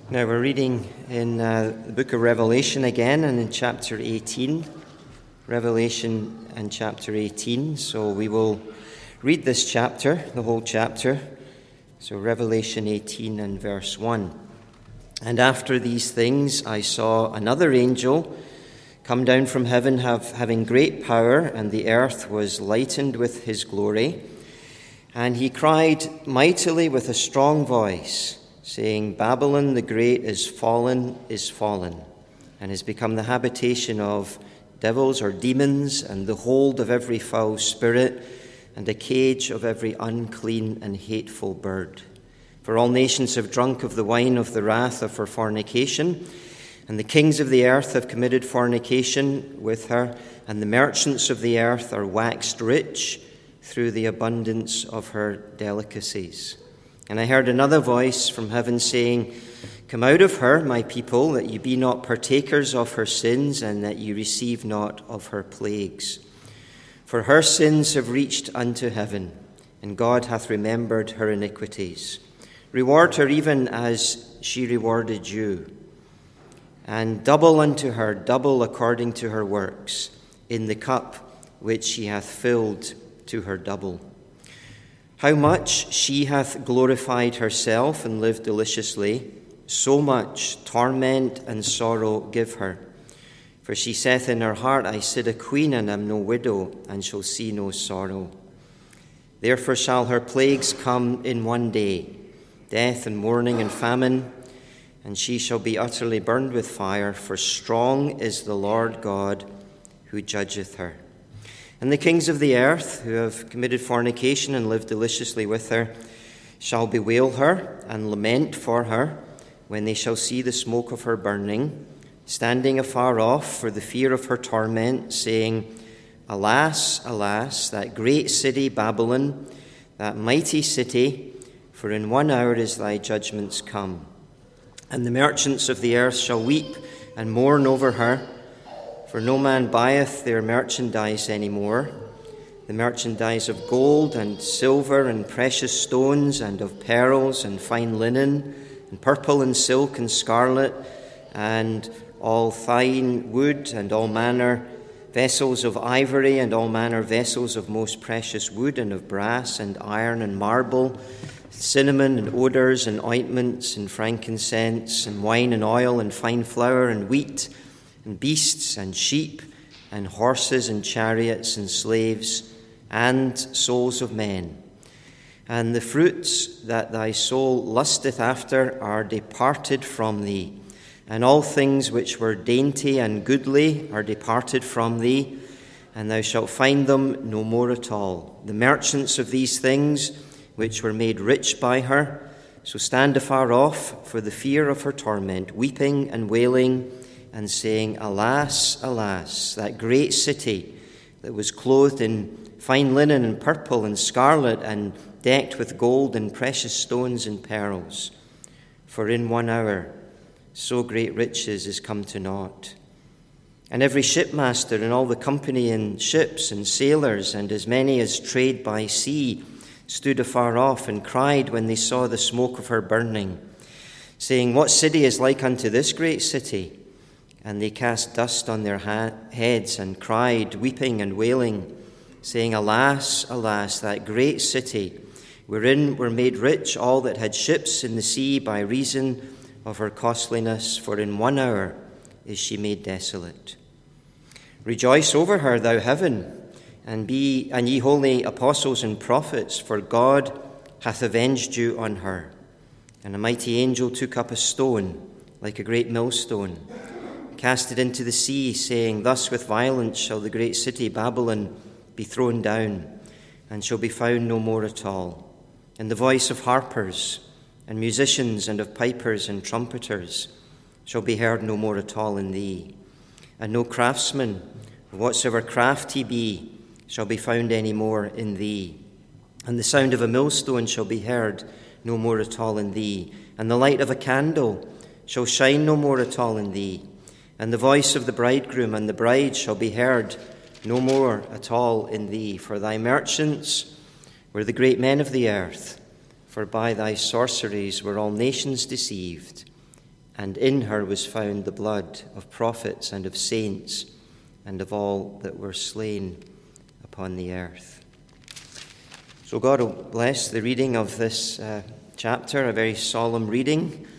Now we're reading in the book of Revelation again, and in chapter 18. Revelation and chapter 18. So we will read this chapter, the whole chapter. So Revelation 18 and verse 1. And after these things I saw another angel come down from heaven having great power, and the earth was lightened with his glory. And he cried mightily with a strong voice, saying, Babylon the great is fallen, and has become the habitation of devils or demons, and the hold of every foul spirit, and a cage of every unclean and hateful bird. For all nations have drunk of the wine of the wrath of her fornication, and the kings of the earth have committed fornication with her, and the merchants of the earth are waxed rich through the abundance of her delicacies. And I heard another voice from heaven saying, Come out of her, my people, that ye be not partakers of her sins, and that ye receive not of her plagues. For her sins have reached unto heaven, and God hath remembered her iniquities. Reward her even as she rewarded you, and double unto her, double according to her works, in the cup which she hath filled to her double. How much she hath glorified herself and lived deliciously, so much torment and sorrow give her. For she saith in her heart, I sit a queen and am no widow, and shall see no sorrow. Therefore shall her plagues come in one day, death and mourning and famine, and she shall be utterly burned with fire, for strong is the Lord God who judgeth her. And the kings of the earth, who have committed fornication and lived deliciously with her, shall bewail her and lament for her when they shall see the smoke of her burning, standing afar off for the fear of her torment, saying, Alas, alas, that great city Babylon, that mighty city, for in 1 hour is thy judgments come. And the merchants of the earth shall weep and mourn over her, for no man buyeth their merchandise any more, the merchandise of gold and silver and precious stones and of pearls and fine linen and purple and silk and scarlet and all fine wood and all manner vessels of ivory and all manner vessels of most precious wood and of brass and iron and marble, cinnamon and odors and ointments and frankincense and wine and oil and fine flour and wheat and beasts and sheep and horses and chariots and slaves and souls of men. And the fruits that thy soul lusteth after are departed from thee, and all things which were dainty and goodly are departed from thee, and thou shalt find them no more at all. The merchants of these things which were made rich by her, so stand afar off for the fear of her torment, weeping and wailing, and saying, Alas, alas, that great city that was clothed in fine linen and purple and scarlet and decked with gold and precious stones and pearls. For in 1 hour so great riches is come to naught. And every shipmaster and all the company in ships and sailors and as many as trade by sea stood afar off and cried when they saw the smoke of her burning, saying, What city is like unto this great city? And they cast dust on their heads and cried, weeping and wailing, saying, Alas, alas, that great city, wherein were made rich all that had ships in the sea by reason of her costliness, for in 1 hour is she made desolate. Rejoice over her, thou heaven, and ye holy apostles and prophets, for God hath avenged you on her. And a mighty angel took up a stone, like a great millstone, cast it into the sea, saying, Thus with violence shall the great city Babylon be thrown down, and shall be found no more at all. And the voice of harpers and musicians and of pipers and trumpeters shall be heard no more at all in thee. And no craftsman, whatsoever craft he be, shall be found any more in thee. And the sound of a millstone shall be heard no more at all in thee. And the light of a candle shall shine no more at all in thee. And the voice of the bridegroom and the bride shall be heard no more at all in thee. For thy merchants were the great men of the earth, for by thy sorceries were all nations deceived. and in her was found the blood of prophets and of saints and of all that were slain upon the earth. So God will bless the reading of this chapter, a very solemn reading,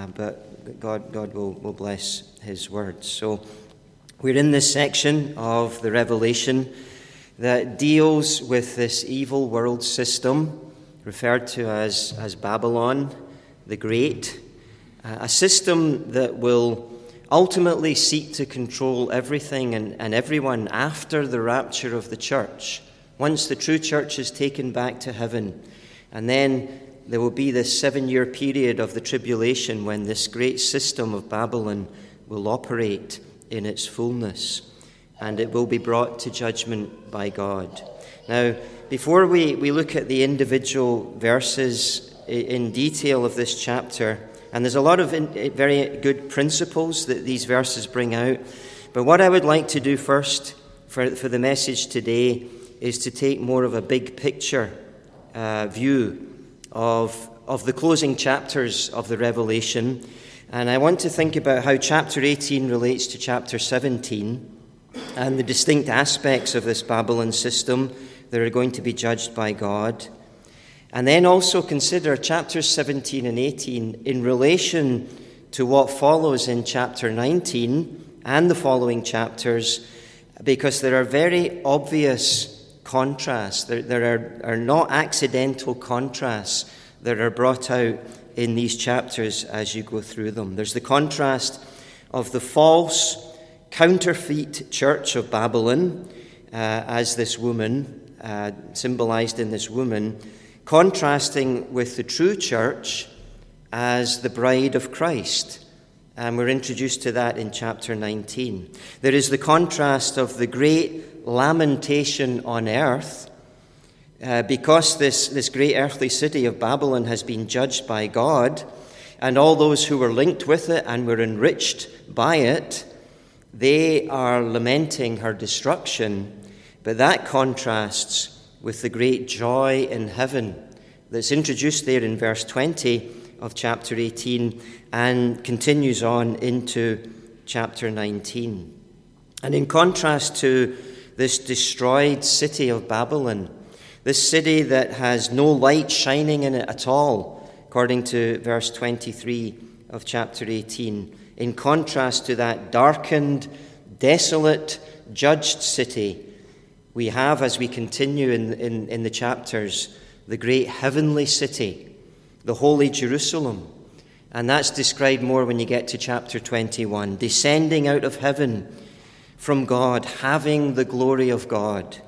but God will bless his words. So we're in this section of the Revelation that deals with this evil world system referred to as Babylon the Great, a system that will ultimately seek to control everything and everyone after the rapture of the church, once the true church is taken back to heaven. And then there will be this 7-year period of the tribulation when this great system of Babylon will operate in its fullness, and it will be brought to judgment by God. Now, before we look at the individual verses in detail of this chapter, and there's a lot of very good principles that these verses bring out, but what I would like to do first for the message today is to take more of a big picture view of the closing chapters of the Revelation. And I want to think about how chapter 18 relates to chapter 17 and the distinct aspects of this Babylon system that are going to be judged by God. And then also consider chapters 17 and 18 in relation to what follows in chapter 19 and the following chapters, because there are very obvious contrasts. There are not accidental contrasts that are brought out in these chapters as you go through them. There's the contrast of the false, counterfeit church of Babylon as this woman, symbolized in this woman, contrasting with the true church as the bride of Christ. And we're introduced to that in chapter 19. There is the contrast of the great lamentation on earth, because this great earthly city of Babylon has been judged by God, and all those who were linked with it and were enriched by it, they are lamenting her destruction. But that contrasts with the great joy in heaven that's introduced there in verse 20 of chapter 18 and continues on into chapter 19. And in contrast to this destroyed city of Babylon, this city that has no light shining in it at all, according to verse 23 of chapter 18, in contrast to that darkened, desolate, judged city, we have, as we continue in the chapters, the great heavenly city, the holy Jerusalem. And that's described more when you get to chapter 21, descending out of heaven from God, having the glory of God.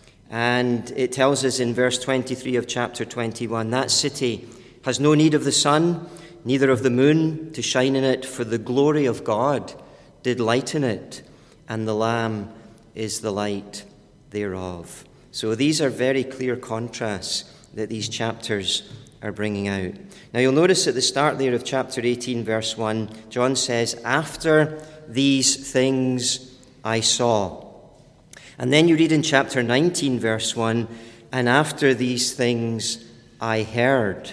And it tells us in verse 23 of chapter 21, that city has no need of the sun, neither of the moon to shine in it, for the glory of God did lighten it, and the Lamb is the light thereof. So these are very clear contrasts that these chapters are bringing out. Now you'll notice at the start there of chapter 18, verse 1, John says, "After these things I saw." And then you read in chapter 19, verse 1, "And after these things I heard."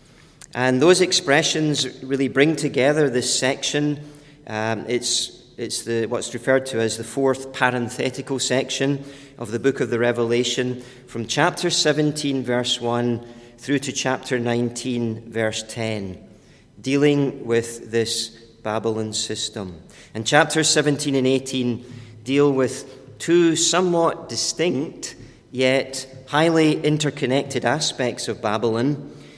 And those expressions really bring together this section. It's what's referred to as the fourth parenthetical section of the book of the Revelation, from chapter 17, verse 1, through to chapter 19, verse 10, dealing with this Babylon system. And chapters 17 and 18 deal with two somewhat distinct yet highly interconnected aspects of Babylon,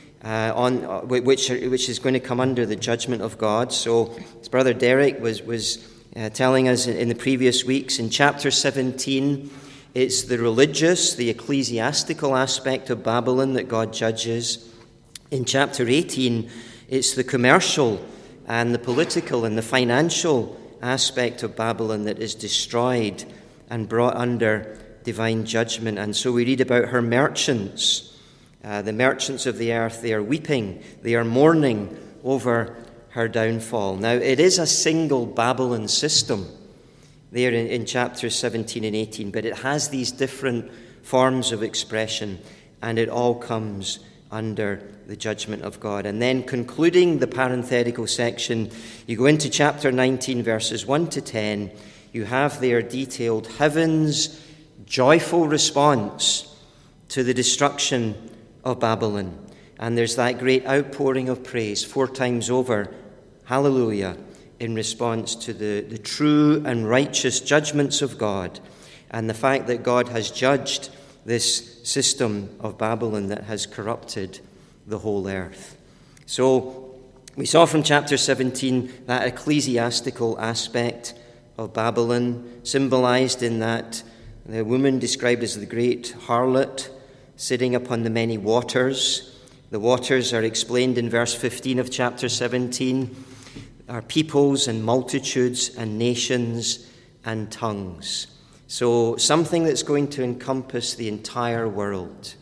which is going to come under the judgment of God. So, as Brother Derek was telling us in the previous weeks, in chapter 17, it's the religious, the ecclesiastical aspect of Babylon that God judges. In chapter 18, it's the commercial and the political and the financial aspect of Babylon that is destroyed and brought under divine judgment. And so we read about her merchants, the merchants of the earth. They are weeping, they are mourning over her downfall. Now, it is a single Babylon system there in chapters 17 and 18, but it has these different forms of expression, and it all comes under the judgment of God. And then concluding the parenthetical section, you go into chapter 19, verses 1 to 10. You have there detailed heaven's joyful response to the destruction of Babylon. And there's that great outpouring of praise 4 times over, hallelujah, in response to the true and righteous judgments of God and the fact that God has judged this system of Babylon that has corrupted the whole earth. So we saw from chapter 17 that ecclesiastical aspect of Babylon, symbolized in that the woman described as the great harlot sitting upon the many waters. The waters are explained in verse 15 of chapter 17, are peoples and multitudes and nations and tongues. So something that's going to encompass the entire world.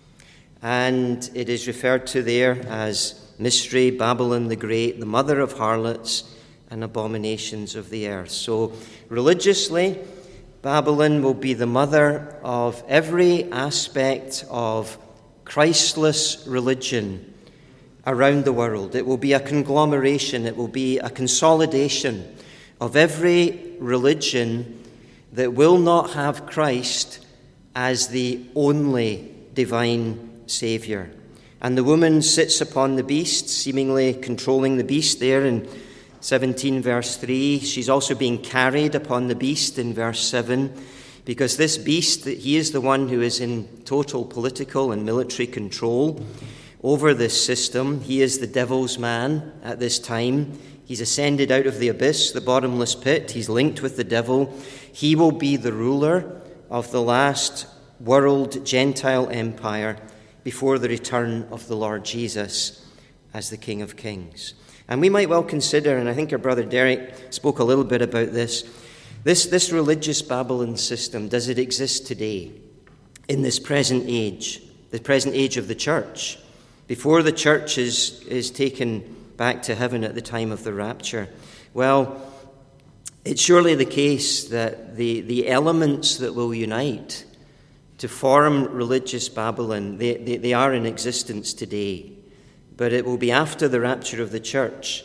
And it is referred to there as Mystery Babylon the Great, the mother of harlots and abominations of the earth. So religiously, Babylon will be the mother of every aspect of Christless religion around the world. It will be a conglomeration, it will be a consolidation of every religion that will not have Christ as the only divine Saviour. And the woman sits upon the beast, seemingly controlling the beast there in 17 verse 3. She's also being carried upon the beast in verse 7, because this beast, he is the one who is in total political and military control over this system. He is the devil's man at this time. He's ascended out of the abyss, the bottomless pit. He's linked with the devil. He will be the ruler of the last world Gentile empire before the return of the Lord Jesus as the King of Kings. And we might well consider, and I think our brother Derek spoke a little bit about this religious Babylon system, does it exist today in this present age, the present age of the church, before the church is taken back to heaven at the time of the rapture? Well, it's surely the case that the elements that will unite to form religious Babylon, they are in existence today. But it will be after the rapture of the church.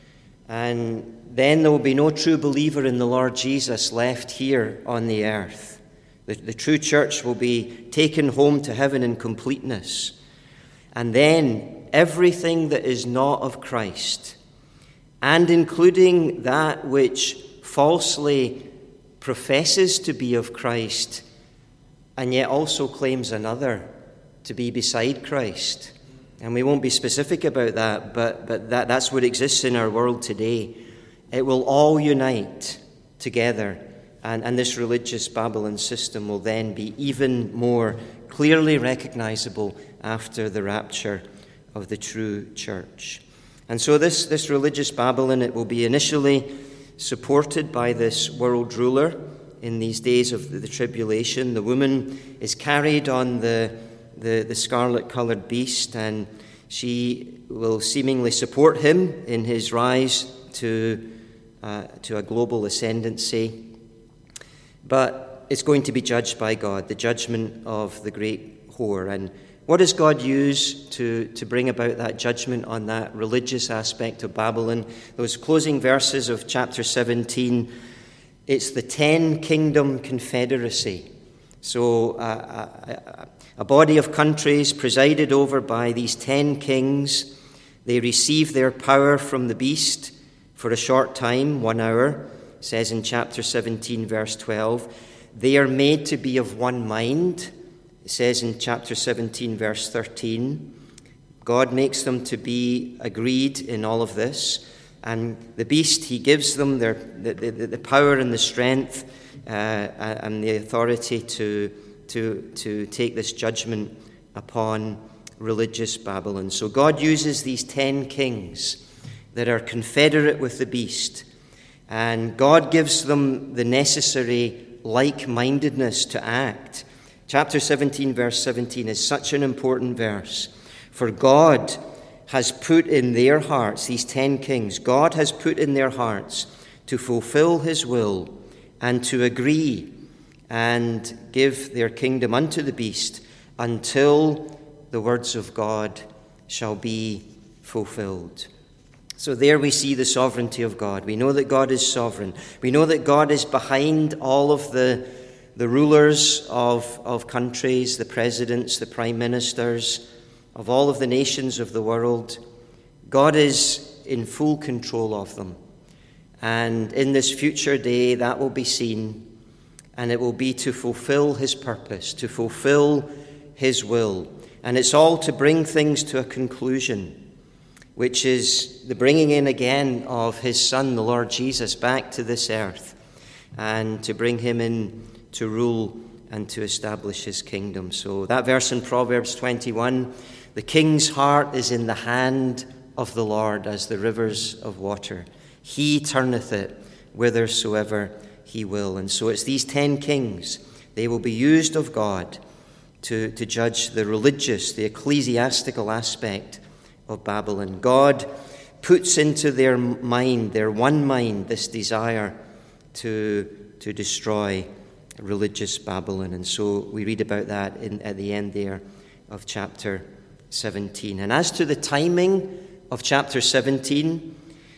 And then there will be no true believer in the Lord Jesus left here on the earth. The true church will be taken home to heaven in completeness. And then everything that is not of Christ, and including that which falsely professes to be of Christ, and yet also claims another to be beside Christ. And we won't be specific about that, but that's what exists in our world today. It will all unite together, and this religious Babylon system will then be even more clearly recognizable after the rapture of the true church. And so this religious Babylon, it will be initially supported by this world ruler in these days of the tribulation. The woman is carried on the scarlet-colored beast, and she will seemingly support him in his rise to a global ascendancy. But it's going to be judged by God, the judgment of the great whore. And what does God use to bring about that judgment on that religious aspect of Babylon? Those closing verses of chapter 17, it's the 10-kingdom confederacy. So a body of countries presided over by these 10 kings. They receive their power from the beast for a short time, 1 hour, it says in chapter 17, verse 12. They are made to be of one mind, it says in chapter 17, verse 13. God makes them to be agreed in all of this. And the beast, he gives them the power and the strength and the authority to take this judgment upon religious Babylon. So God uses these 10 kings that are confederate with the beast, and God gives them the necessary like-mindedness to act. Chapter 17, verse 17 is such an important verse. For God has put in their hearts, these 10 kings, God has put in their hearts to fulfill his will and to agree and give their kingdom unto the beast until the words of God shall be fulfilled. So there we see the sovereignty of God. We know that God is sovereign. We know that God is behind all of the rulers of countries, the presidents, the prime ministers, of all of the nations of the world. God is in full control of them. And in this future day, that will be seen, and it will be to fulfill his purpose, to fulfill his will. And it's all to bring things to a conclusion, which is the bringing in again of his Son, the Lord Jesus, back to this earth, and to bring him in to rule and to establish his kingdom. So that verse in Proverbs 21, the king's heart is in the hand of the Lord as the rivers of water. He turneth it whithersoever he will. And so it's these 10 kings. They will be used of God to judge the religious, the ecclesiastical aspect of Babylon. God puts into their mind, their one mind, this desire to destroy religious Babylon. And so we read about that at the end there of chapter 17. And as to the timing of chapter 17,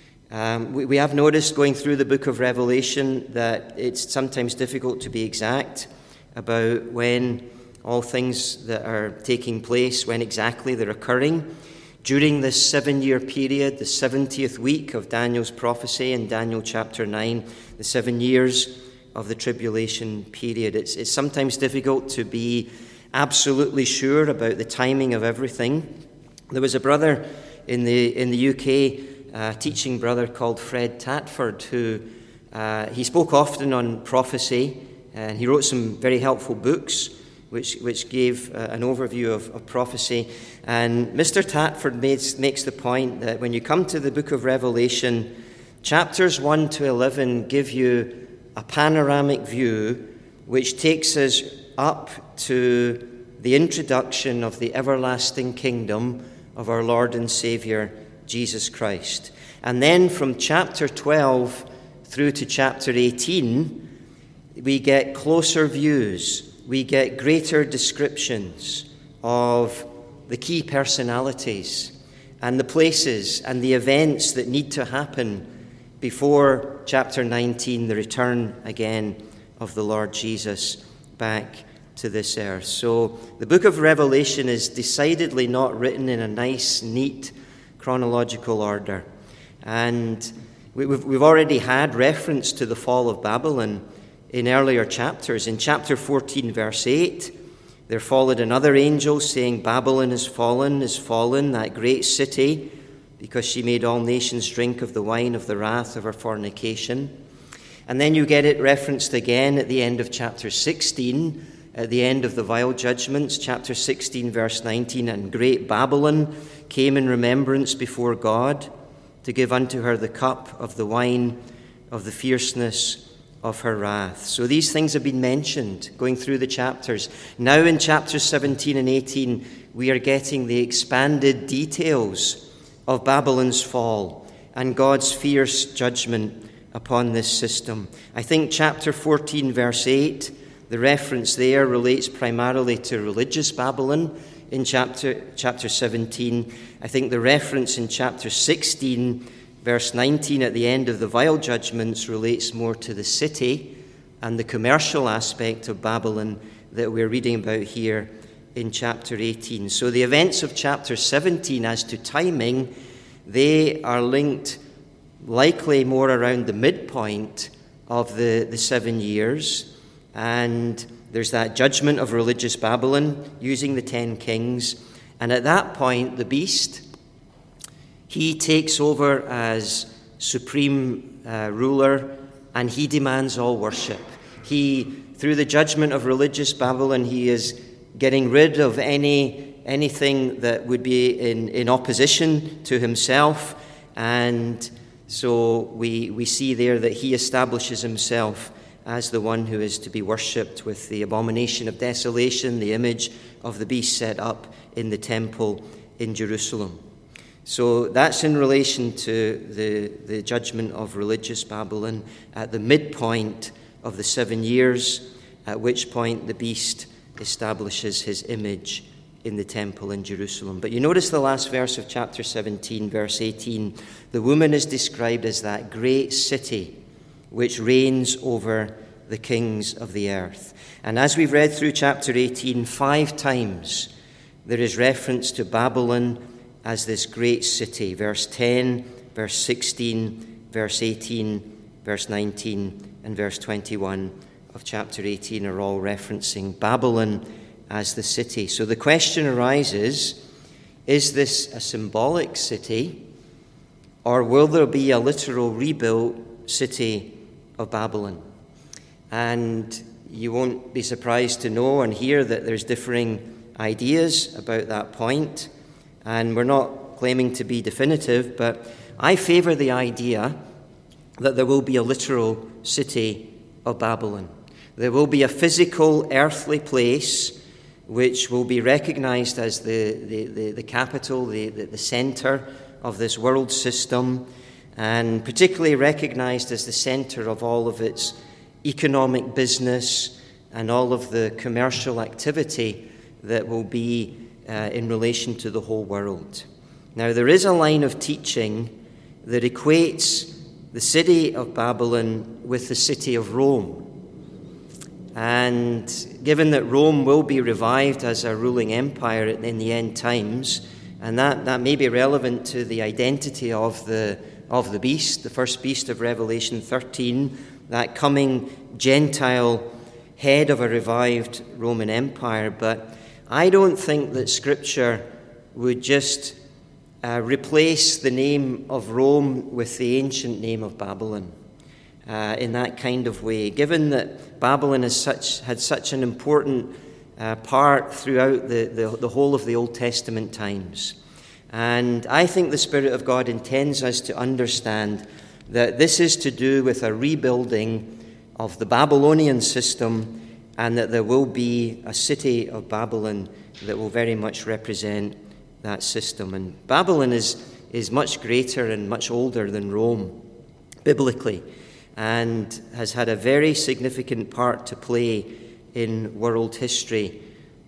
we have noticed going through the book of Revelation that it's sometimes difficult to be exact about when all things that are taking place, when exactly they're occurring. During this 7-year period, the 70th week of Daniel's prophecy in Daniel chapter 9, the 7 years of the tribulation period, it's sometimes difficult to be absolutely sure about the timing of everything. There was a brother in the UK, a teaching brother called Fred Tatford, who he spoke often on prophecy, and he wrote some very helpful books which gave an overview of prophecy. And Mr. Tatford makes the point that when you come to the book of Revelation, chapters 1 to 11 give you a panoramic view which takes us up to the introduction of the everlasting kingdom of our Lord and Savior, Jesus Christ. And then from chapter 12 through to chapter 18, we get closer views. We get greater descriptions of the key personalities and the places and the events that need to happen before chapter 19, the return again of the Lord Jesus back to this earth. So the book of Revelation is decidedly not written in a nice, neat, chronological order. And we've already had reference to the fall of Babylon in earlier chapters. In chapter 14, verse 8, there followed another angel saying, Babylon is fallen, that great city, because she made all nations drink of the wine of the wrath of her fornication. And then you get it referenced again at the end of chapter 16, at the end of the vial judgments, chapter 16, verse 19, and great Babylon came in remembrance before God to give unto her the cup of the wine of the fierceness of her wrath. So these things have been mentioned going through the chapters. Now in chapters 17 and 18, we are getting the expanded details of Babylon's fall and God's fierce judgment upon this system. I think chapter 14, verse 8, the reference there relates primarily to religious Babylon. In chapter 17, I think the reference in chapter 16, verse 19 at the end of the vial judgments relates more to the city and the commercial aspect of Babylon that we're reading about here in chapter 18. So the events of chapter 17 as to timing, they are linked likely more around the midpoint of the 7 years. And there's that judgment of religious Babylon using the 10 kings. And at that point, the beast, he takes over as supreme ruler, and he demands all worship. Through the judgment of religious Babylon, he is getting rid of anything that would be in opposition to himself. And so we see there that he establishes himself as the one who is to be worshipped with the abomination of desolation, the image of the beast set up in the temple in Jerusalem. So that's in relation to the judgment of religious Babylon at the midpoint of the 7 years, at which point the beast establishes his image in the temple in Jerusalem. But you notice the last verse of chapter 17, verse 18. The woman is described as that great city which reigns over the kings of the earth. And as we've read through chapter 18, 5 times there is reference to Babylon as this great city. Verse 10, verse 16, verse 18, verse 19, and verse 21 of chapter 18 are all referencing Babylon as the city. So the question arises, is this a symbolic city, or will there be a literal rebuilt city of Babylon? And you won't be surprised to know and hear that there's differing ideas about that point, and we're not claiming to be definitive, but I favor the idea that there will be a literal city of Babylon. There will be a physical, earthly place which will be recognized as the capital, the center of this world system, and particularly recognized as the center of all of its economic business and all of the commercial activity that will be in relation to the whole world. Now, there is a line of teaching that equates the city of Babylon with the city of Rome. And given that Rome will be revived as a ruling empire in the end times, and that may be relevant to the identity of the beast, the first beast of Revelation 13, that coming Gentile head of a revived Roman Empire. But I don't think that Scripture would just replace the name of Rome with the ancient name of Babylon in that kind of way, given that Babylon had such an important part throughout the whole of the Old Testament times. And I think the Spirit of God intends us to understand that this is to do with a rebuilding of the Babylonian system, and that there will be a city of Babylon that will very much represent that system. And Babylon is much greater and much older than Rome, biblically, and has had a very significant part to play in world history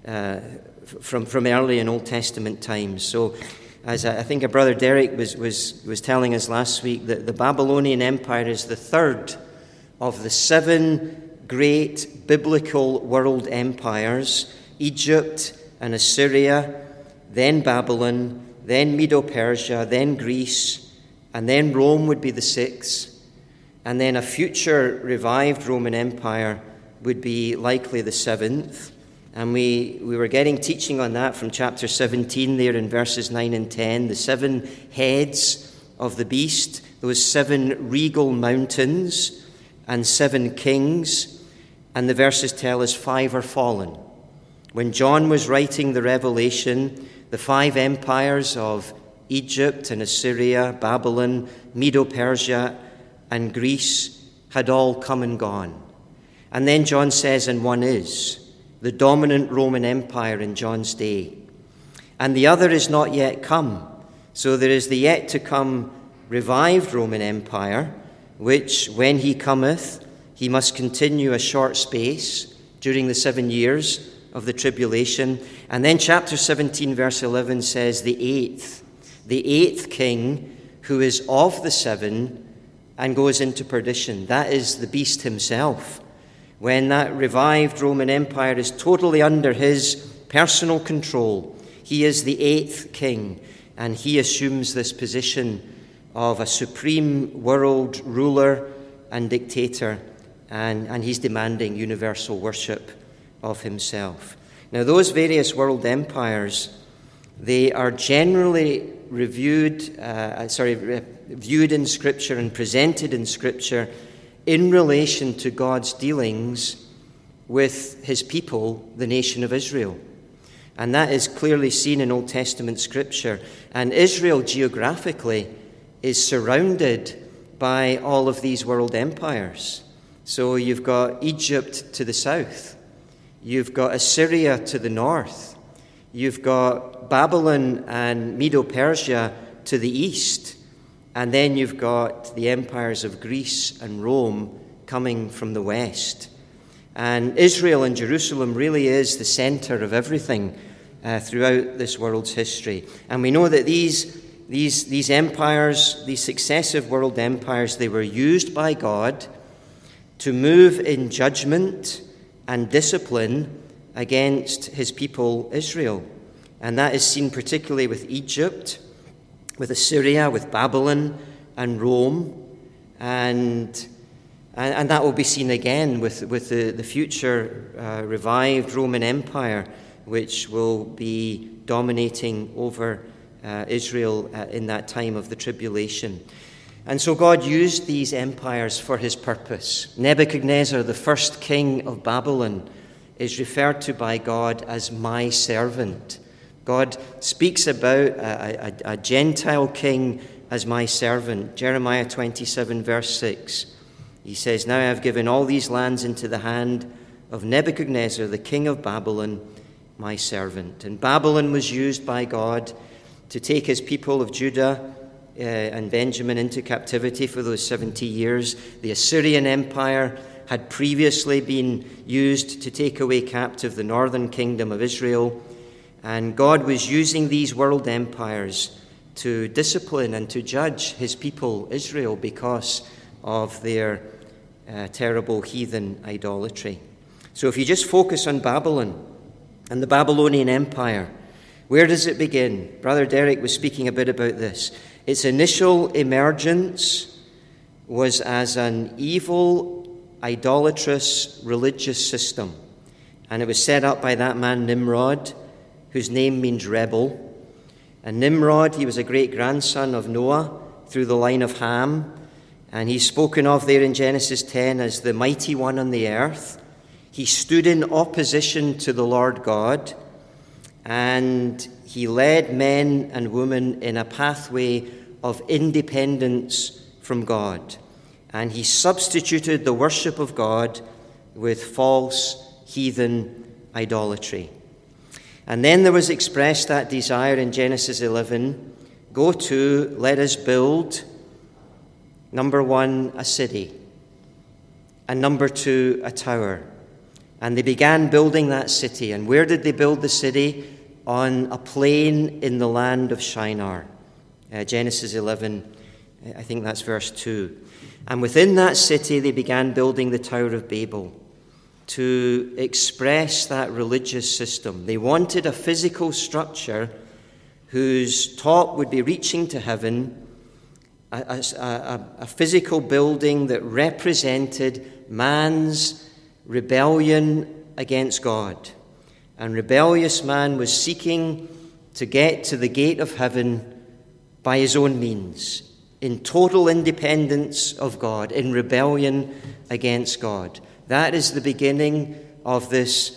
from early and Old Testament times. So, as I think our brother Derek was telling us last week, that the Babylonian Empire is the third of the 7 great biblical world empires: Egypt and Assyria, then Babylon, then Medo-Persia, then Greece, and then Rome would be the 6th. And then a future revived Roman Empire would be likely the 7th. And we were getting teaching on that from chapter 17 there in verses 9 and 10. The 7 heads of the beast, those 7 regal mountains and 7 kings. And the verses tell us 5 are fallen. When John was writing the Revelation, the 5 empires of Egypt and Assyria, Babylon, Medo-Persia, and Greece had all come and gone. And then John says, and one is the dominant Roman Empire in John's day. And the other is not yet come. So there is the yet to come revived Roman Empire, which when he cometh, he must continue a short space during the 7 years of the tribulation. And then chapter 17, verse 11 says the eighth king, who is of the 7 and goes into perdition. That is the beast himself. When that revived Roman Empire is totally under his personal control, he is the 8th king, and he assumes this position of a supreme world ruler and dictator, and he's demanding universal worship of himself. Now, those various world empires, they are generally viewed in Scripture and presented in Scripture in relation to God's dealings with his people, the nation of Israel. And that is clearly seen in Old Testament Scripture. And Israel geographically is surrounded by all of these world empires. So you've got Egypt to the south. You've got Assyria to the north. You've got Babylon and Medo-Persia to the east. And then you've got the empires of Greece and Rome coming from the west. And Israel and Jerusalem really is the center of everything throughout this world's history. And we know that these empires, these successive world empires, they were used by God to move in judgment and discipline against his people Israel. And that is seen particularly with Egypt, with Assyria, with Babylon and Rome. And that will be seen again with the future revived Roman Empire, which will be dominating over Israel in that time of the tribulation. And so God used these empires for his purpose. Nebuchadnezzar, the first king of Babylon, is referred to by God as my servant. God speaks about a Gentile king as my servant. Jeremiah 27, verse 6. He says, "Now I have given all these lands into the hand of Nebuchadnezzar, the king of Babylon, my servant." And Babylon was used by God to take his people of Judah and Benjamin into captivity for those 70 years. The Assyrian Empire had previously been used to take away captive the northern kingdom of Israel. And God was using these world empires to discipline and to judge his people Israel because of their terrible heathen idolatry. So if you just focus on Babylon and the Babylonian Empire, where does it begin? Brother Derek was speaking a bit about this. Its initial emergence was as an evil, idolatrous religious system. And it was set up by that man Nimrod, whose name means rebel. And Nimrod, he was a great-grandson of Noah through the line of Ham. And he's spoken of there in Genesis 10 as the mighty one on the earth. He stood in opposition to the Lord God, and he led men and women in a pathway of independence from God. And he substituted the worship of God with false heathen idolatry. And then there was expressed that desire in Genesis 11, go to, let us build, number one, a city, and number two, a tower. And they began building that city. And where did they build the city? On a plain in the land of Shinar. Genesis 11, I think that's verse 2. And within that city they began building the Tower of Babel to express that religious system. They wanted a physical structure whose top would be reaching to heaven, a physical building that represented man's rebellion against God. And rebellious man was seeking to get to the gate of heaven by his own means, in total independence of God, in rebellion against God. That is the beginning of this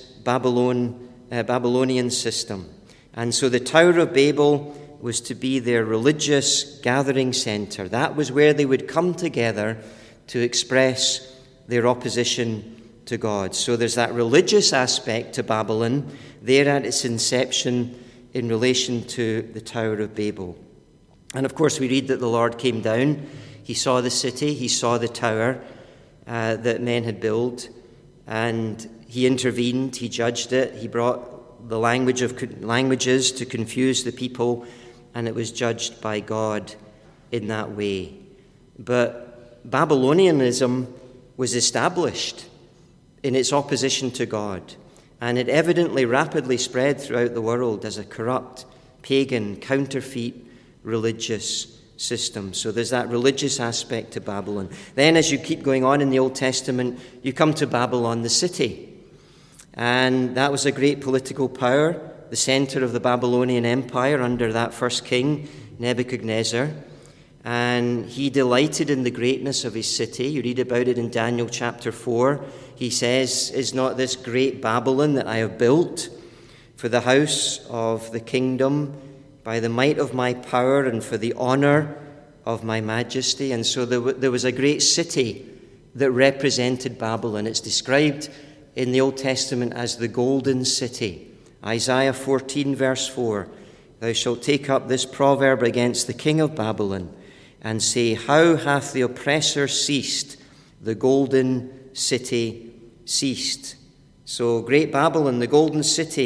Babylonian system. And so the Tower of Babel was to be their religious gathering center. That was where they would come together to express their opposition to God. So there's that religious aspect to Babylon there at its inception in relation to the Tower of Babel. And of course we read that the Lord came down. He saw the city, he saw the tower that men had built, and he intervened, he judged it, he brought the languages to confuse the people, and it was judged by God in that way. But Babylonianism was established in its opposition to God, and it evidently rapidly spread throughout the world as a corrupt, pagan, counterfeit religious system. So there's that religious aspect to Babylon. Then as you keep going on in the Old Testament, you come to Babylon, the city. And that was a great political power, the center of the Babylonian Empire under that first king, Nebuchadnezzar. And he delighted in the greatness of his city. You read about it in Daniel chapter 4. He says, "Is not this great Babylon that I have built for the house of the kingdom by the might of my power and for the honor of my majesty?" And so there was a great city that represented Babylon. It's described in the Old Testament as the golden city. Isaiah 14 verse 4, "Thou shalt take up this proverb against the king of Babylon and say, How hath the oppressor ceased? The golden city ceased." So great Babylon, the golden city,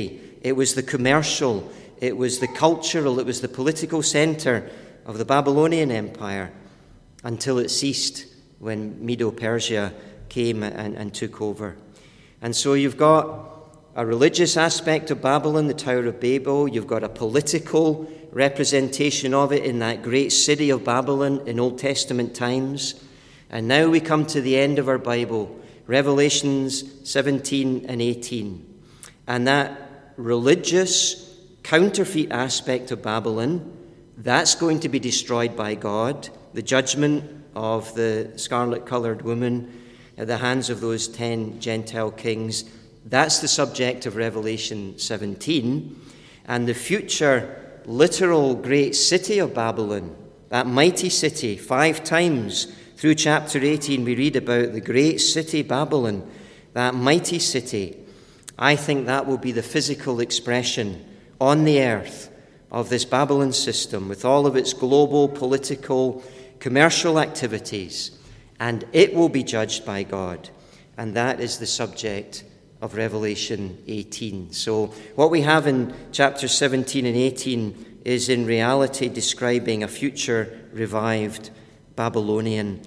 It was the commercial, it was the cultural, it was the political center of the Babylonian Empire until it ceased when Medo-Persia came and took over. And so you've got a religious aspect of Babylon, the Tower of Babel. You've got a political representation of it in that great city of Babylon in Old Testament times. And now we come to the end of our Bible, Revelations 17 and 18. And that religious counterfeit aspect of Babylon, that's going to be destroyed by God. The judgment of the scarlet-colored woman at the hands of those 10 Gentile kings, that's the subject of Revelation 17. And the future literal great city of Babylon, that mighty city, 5 times through chapter 18 we read about the great city Babylon, that mighty city. I think that will be the physical expression on the earth of this Babylon system with all of its global, political, commercial activities. And it will be judged by God. And that is the subject of Revelation 18. So what we have in chapters 17 and 18 is in reality describing a future revived Babylonian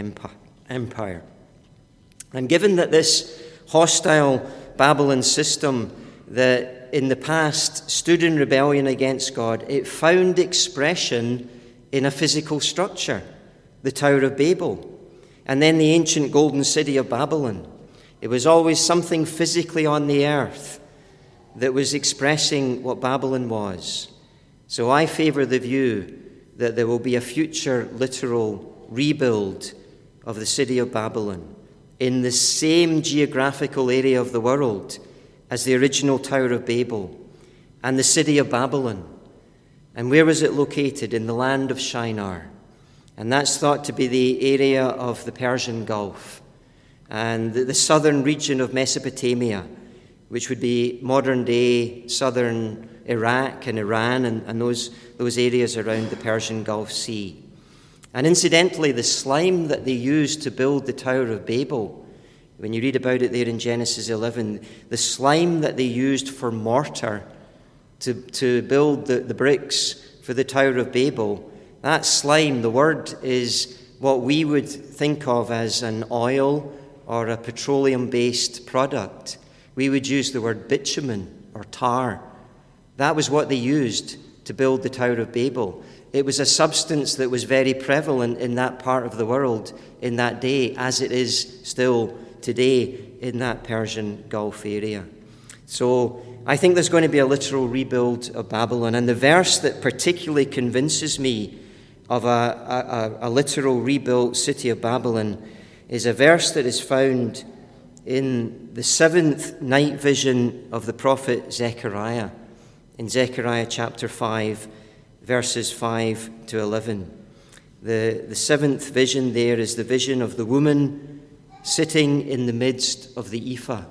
empire. And given that this hostile Babylon system that in the past stood in rebellion against God, it found expression in a physical structure, the Tower of Babel, and then the ancient golden city of Babylon. It was always something physically on the earth that was expressing what Babylon was. So I favor the view that there will be a future literal rebuild of the city of Babylon in the same geographical area of the world as the original Tower of Babel and the city of Babylon. And where was it located? In the land of Shinar. And that's thought to be the area of the Persian Gulf and the southern region of Mesopotamia, which would be modern-day southern Iraq and Iran and those areas around the Persian Gulf Sea. And incidentally, the slime that they used to build the Tower of Babel, when you read about it there in Genesis 11, the slime that they used for mortar to build the bricks for the Tower of Babel, that slime, the word is what we would think of as an oil or a petroleum-based product. We would use the word bitumen or tar. That was what they used to build the Tower of Babel. It was a substance that was very prevalent in that part of the world in that day, as it is still today in that Persian Gulf area. So I think there's going to be a literal rebuild of Babylon. And the verse that particularly convinces me of a literal rebuilt city of Babylon is a verse that is found in the 7th night vision of the prophet Zechariah, in Zechariah chapter 5, verses 5 to 11. The 7th vision there is the vision of the woman sitting in the midst of the ephah.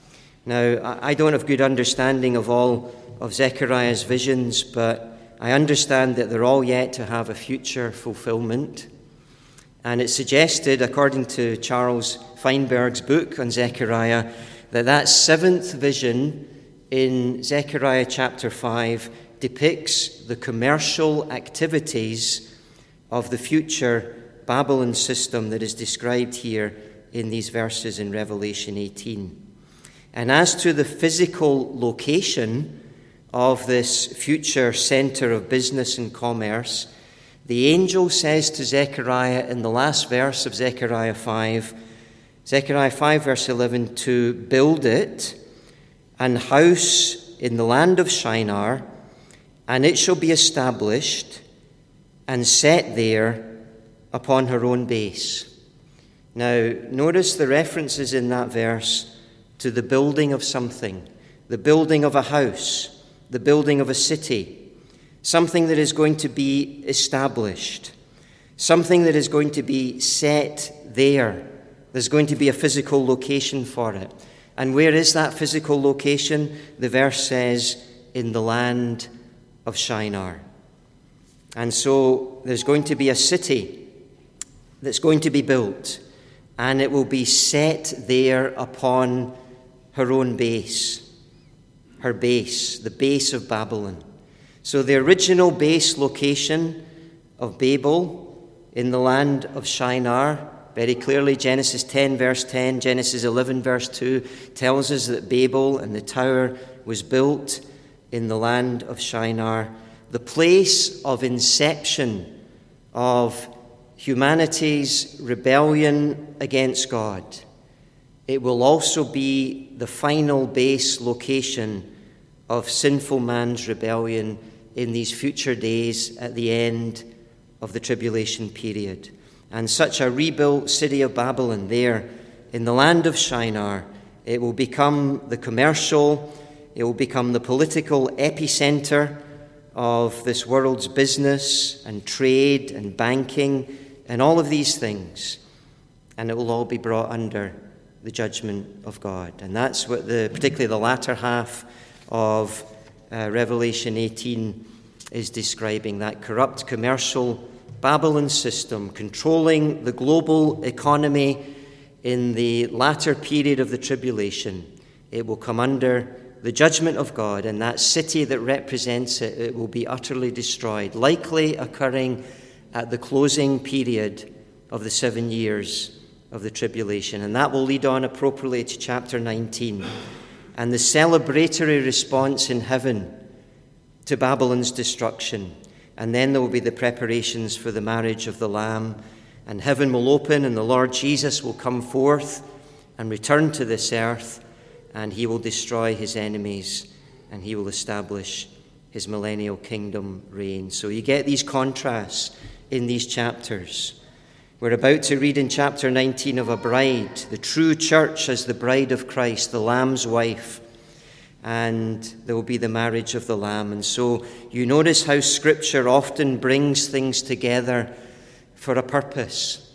Now, I don't have good understanding of all of Zechariah's visions, but I understand that they're all yet to have a future fulfillment. And it's suggested, according to Charles Feinberg's book on Zechariah, that 7th vision in Zechariah chapter 5 depicts the commercial activities of the future Babylon system that is described here in these verses in Revelation 18. And as to the physical location of this future center of business and commerce, the angel says to Zechariah in the last verse of Zechariah 5 verse 11, to build it an house in the land of Shinar, and it shall be established and set there upon her own base. Now, notice the references in that verse to the building of something, the building of a house, the building of a city, something that is going to be established, something that is going to be set there. There's going to be a physical location for it. And where is that physical location? The verse says, in the land of Shinar. And so there's going to be a city that's going to be built, and it will be set there upon her own base. her base, the base of Babylon. So the original base location of Babel in the land of Shinar, very clearly Genesis 10 verse 10, Genesis 11 verse 2 tells us that Babel and the tower was built in the land of Shinar, the place of inception of humanity's rebellion against God. It will also be the final base location of sinful man's rebellion in these future days at the end of the tribulation period. And such a rebuilt city of Babylon there in the land of Shinar, it will become the commercial, it will become the political epicenter of this world's business and trade and banking and all of these things. And it will all be brought under the judgment of God. And that's what particularly the latter half of Revelation 18 is describing, that corrupt commercial Babylon system controlling the global economy in the latter period of the tribulation. It will come under the judgment of God, and that city that represents it will be utterly destroyed, likely occurring at the closing period of the 7 years of the tribulation. And that will lead on appropriately to chapter 19 and the celebratory response in heaven to Babylon's destruction. And then there will be the preparations for the marriage of the Lamb, and heaven will open and the Lord Jesus will come forth and return to this earth, and he will destroy his enemies and he will establish his millennial kingdom reign. So you get these contrasts in these chapters. We're about to read in chapter 19 of a bride, the true church as the bride of Christ, the Lamb's wife, and there will be the marriage of the Lamb. And so you notice how Scripture often brings things together for a purpose,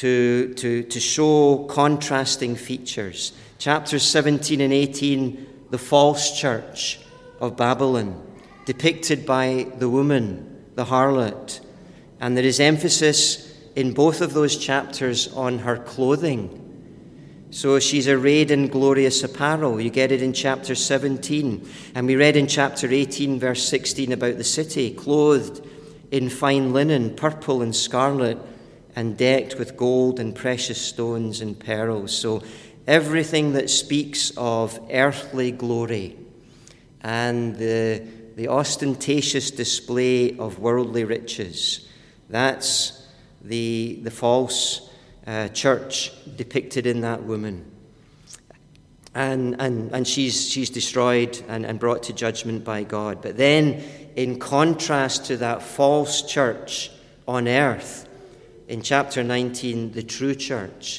to show contrasting features. Chapters 17 and 18, the false church of Babylon, depicted by the woman, the harlot. And there is emphasis in both of those chapters on her clothing. So she's arrayed in glorious apparel. You get it in chapter 17. And we read in chapter 18, verse 16, about the city, clothed in fine linen, purple and scarlet, and decked with gold and precious stones and pearls. So everything that speaks of earthly glory and the ostentatious display of worldly riches, that's the false church depicted in that woman. And she's destroyed and brought to judgment by God. But then, in contrast to that false church on earth, in chapter 19, the true church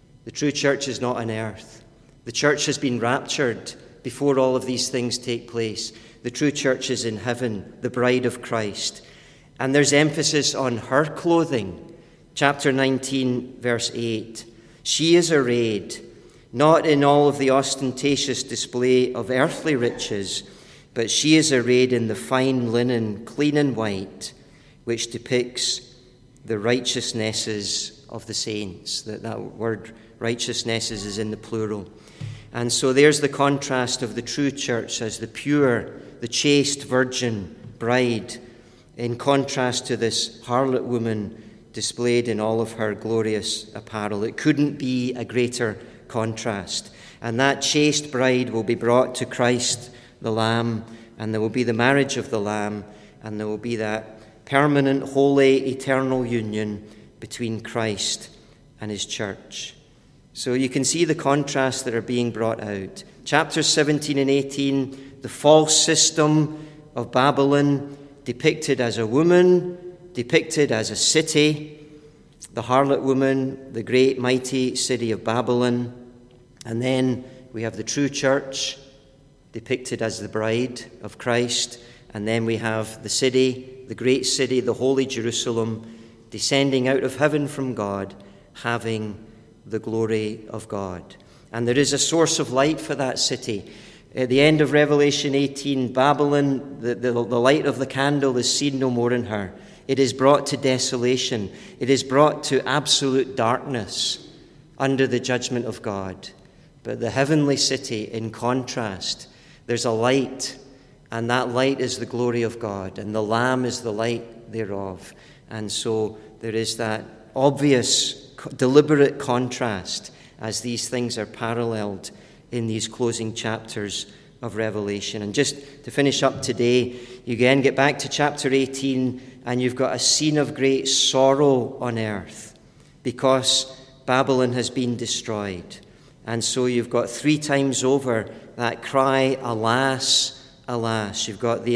is not on earth. The church has been raptured before all of these things take place. The true church is in heaven, the bride of Christ. And there's emphasis on her clothing. Chapter 19, verse 8. She is arrayed, not in all of the ostentatious display of earthly riches, but she is arrayed in the fine linen, clean and white, which depicts the righteousnesses of the saints. That word righteousnesses is in the plural. And so there's the contrast of the true church as the pure, the chaste virgin bride, in contrast to this harlot woman displayed in all of her glorious apparel. It couldn't be a greater contrast. And that chaste bride will be brought to Christ the Lamb, and there will be the marriage of the Lamb, and there will be that permanent, holy, eternal union between Christ and his church. So you can see the contrasts that are being brought out. Chapters 17 and 18, the false system of Babylon, depicted as a woman, depicted as a city, the harlot woman, the great mighty city of Babylon. And then we have the true church, depicted as the bride of Christ. And then we have the city, the great city, the holy Jerusalem, descending out of heaven from God, having the glory of God. And there is a source of light for that city. At the end of Revelation 18, Babylon, the light of the candle is seen no more in her. It is brought to desolation. It is brought to absolute darkness under the judgment of God. But the heavenly city, in contrast, There's a light, and that light is the glory of God, and the Lamb is the light thereof. And so there is that obvious, deliberate contrast as these things are paralleled in these closing chapters of Revelation. And just to finish up today, you again get back to chapter 18, and you've got a scene of great sorrow on earth because Babylon has been destroyed. And so you've got 3 times over that cry, alas, alas. You've got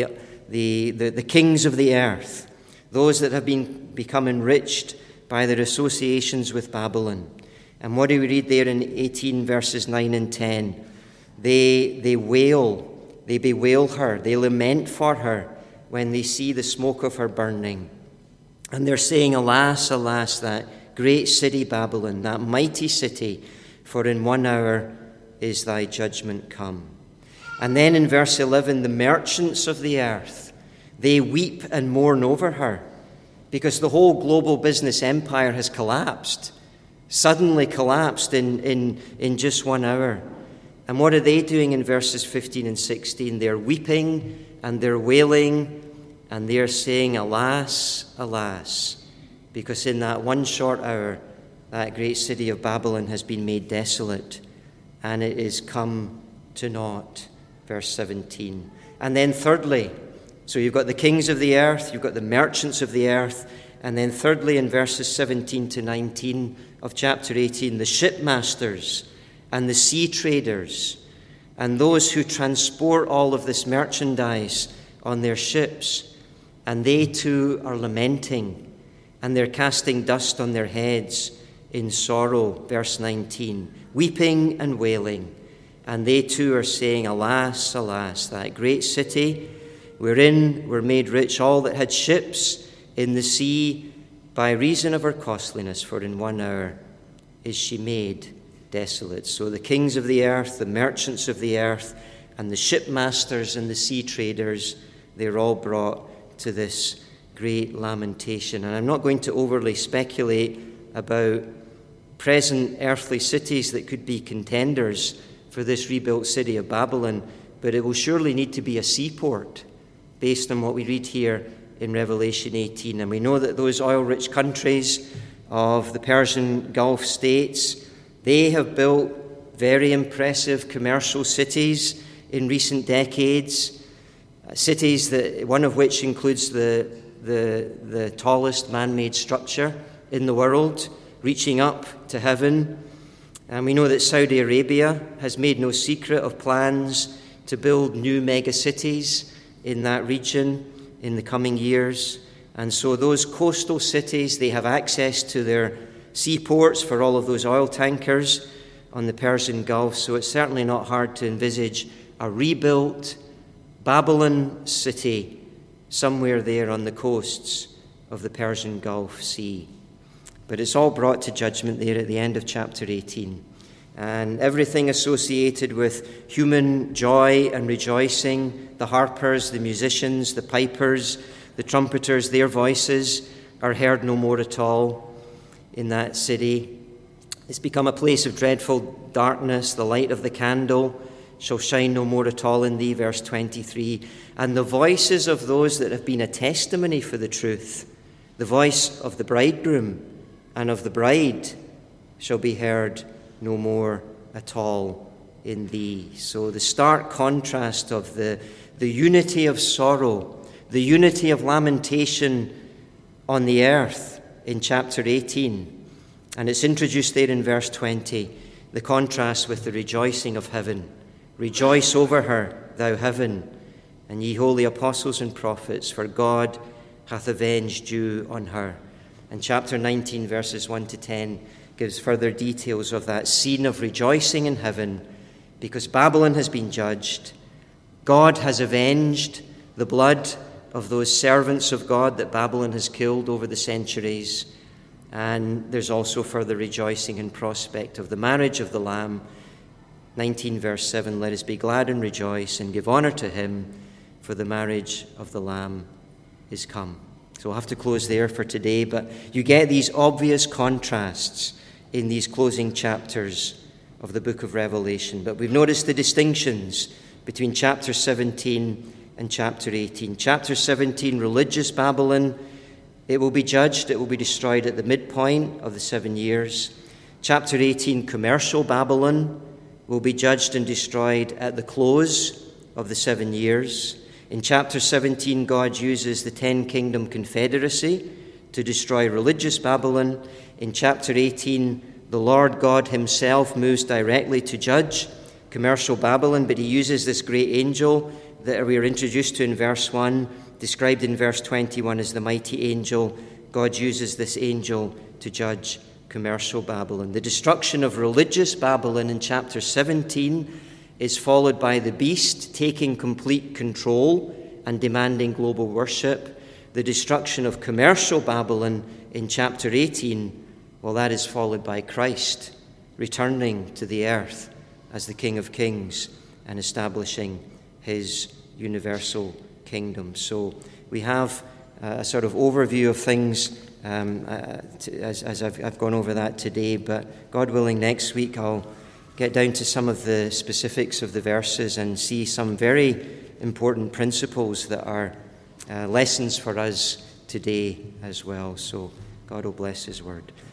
the kings of the earth, those that have become enriched by their associations with Babylon. And what do we read there in 18 verses 9 and 10? They wail, they bewail her, they lament for her when they see the smoke of her burning. And they're saying, alas, alas, that great city Babylon, that mighty city, for in 1 hour is thy judgment come. And then in verse 11, the merchants of the earth, they weep and mourn over her because the whole global business empire has collapsed, suddenly collapsed in just 1 hour. And what are they doing in verses 15 and 16? They're weeping and they're wailing and they're saying, alas, alas, because in that 1 short hour, that great city of Babylon has been made desolate, and it is come to naught. Verse 17. And then thirdly, so you've got the kings of the earth, you've got the merchants of the earth, and then thirdly in verses 17 to 19 of chapter 18, the shipmasters and the sea traders and those who transport all of this merchandise on their ships, and they too are lamenting, and they're casting dust on their heads in sorrow, verse 19, weeping and wailing. And they too are saying, alas, alas, that great city wherein were made rich all that had ships in the sea by reason of her costliness, for in 1 hour is she made desolate. So the kings of the earth, the merchants of the earth, and the shipmasters and the sea traders, they're all brought to this great lamentation. And I'm not going to overly speculate about present earthly cities that could be contenders for this rebuilt city of Babylon, but it will surely need to be a seaport based on what we read here in Revelation 18. And we know that those oil-rich countries of the Persian Gulf states, they have built very impressive commercial cities in recent decades, cities that one of which includes the tallest man-made structure in the world, reaching up to heaven. And we know that Saudi Arabia has made no secret of plans to build new megacities in that region in the coming years. And so those coastal cities, they have access to their seaports for all of those oil tankers on the Persian Gulf. So it's certainly not hard to envisage a rebuilt Babylon city somewhere there on the coasts of the Persian Gulf Sea. But it's all brought to judgment there at the end of chapter 18. And everything associated with human joy and rejoicing, the harpers, the musicians, the pipers, the trumpeters, their voices are heard no more at all in that city. It's become a place of dreadful darkness. The light of the candle shall shine no more at all in thee, verse 23. And the voices of those that have been a testimony for the truth, the voice of the bridegroom and of the bride, shall be heard no more at all in thee. So the stark contrast of the unity of sorrow, the unity of lamentation on the earth in chapter 18. And it's introduced there in verse 20, the contrast with the rejoicing of heaven. Rejoice over her, thou heaven, and ye holy apostles and prophets, for God hath avenged you on her. And chapter 19, verses 1 to 10, gives further details of that scene of rejoicing in heaven, because Babylon has been judged. God has avenged the blood of those servants of God that Babylon has killed over the centuries. And there's also further rejoicing in prospect of the marriage of the Lamb. 19, verse 7, let us be glad and rejoice and give honor to him, for the marriage of the Lamb is come. So we'll have to close there for today, but you get these obvious contrasts in these closing chapters of the book of Revelation. But we've noticed the distinctions between chapter 17 and chapter 18. Chapter 17, religious Babylon, it will be judged, it will be destroyed at the midpoint of the 7 years. Chapter 18, commercial Babylon, will be judged and destroyed at the close of the 7 years. In chapter 17, God uses the 10 kingdom confederacy to destroy religious Babylon. In chapter 18, the Lord God himself moves directly to judge commercial Babylon, but he uses this great angel that we are introduced to in verse 1, described in verse 21 as the mighty angel. God uses this angel to judge commercial Babylon. The destruction of religious Babylon in chapter 17 is followed by the beast taking complete control and demanding global worship. The destruction of commercial Babylon in chapter 18, well, that is followed by Christ returning to the earth as the King of Kings and establishing his universal kingdom. So we have a sort of overview of things as I've gone over that today, but God willing, next week I'll get down to some of the specifics of the verses and see some very important principles that are lessons for us today as well. So God will bless his word.